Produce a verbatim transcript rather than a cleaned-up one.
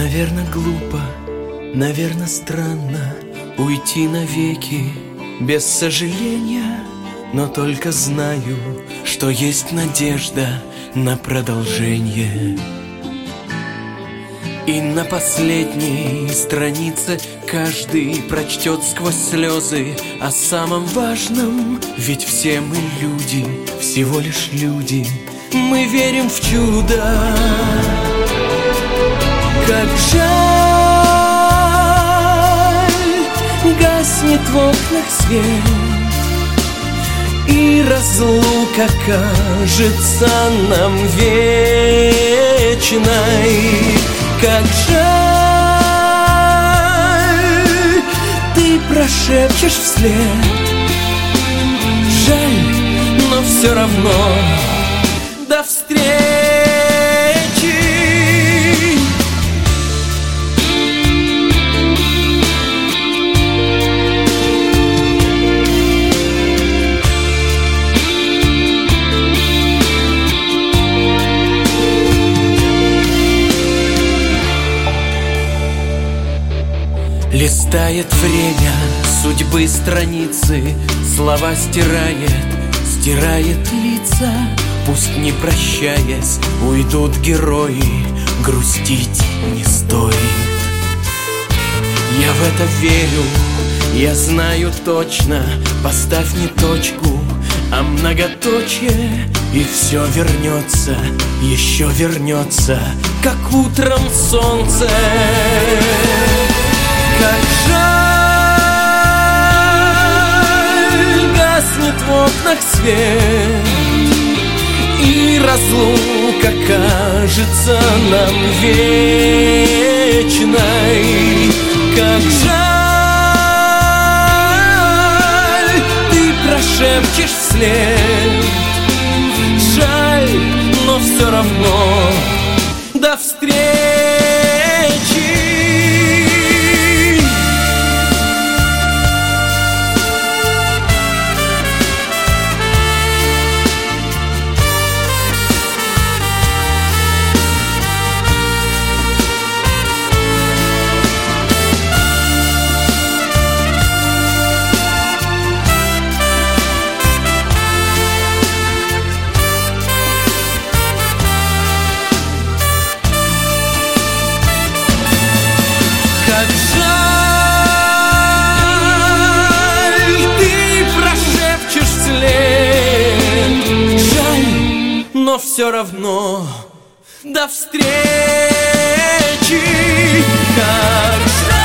Наверно, глупо, наверно, странно уйти навеки без сожаления, но только знаю, что есть надежда на продолжение. И на последней странице каждый прочтет сквозь слезы о самом важном. Ведь все мы люди, всего лишь люди, мы верим в чудо. Как жаль, гаснет в окнах свет, и разлука кажется нам вечной. Как жаль, ты прошепчешь вслед. Жаль, но все равно до встречи. Листает время судьбы страницы, слова стирает, стирает лица. Пусть не прощаясь уйдут герои, грустить не стоит. Я в это верю, я знаю точно. Поставь не точку, а многоточие, и все вернется, еще вернется, как утром солнце. Как жаль, гаснет в окнах свет, и разлука кажется нам вечной. Как жаль, ты прошепчешь вслед. Жаль, но все равно до встречи. Как жаль, ты прошепчешь вслед. Жаль, но все равно до встречи. Как жаль.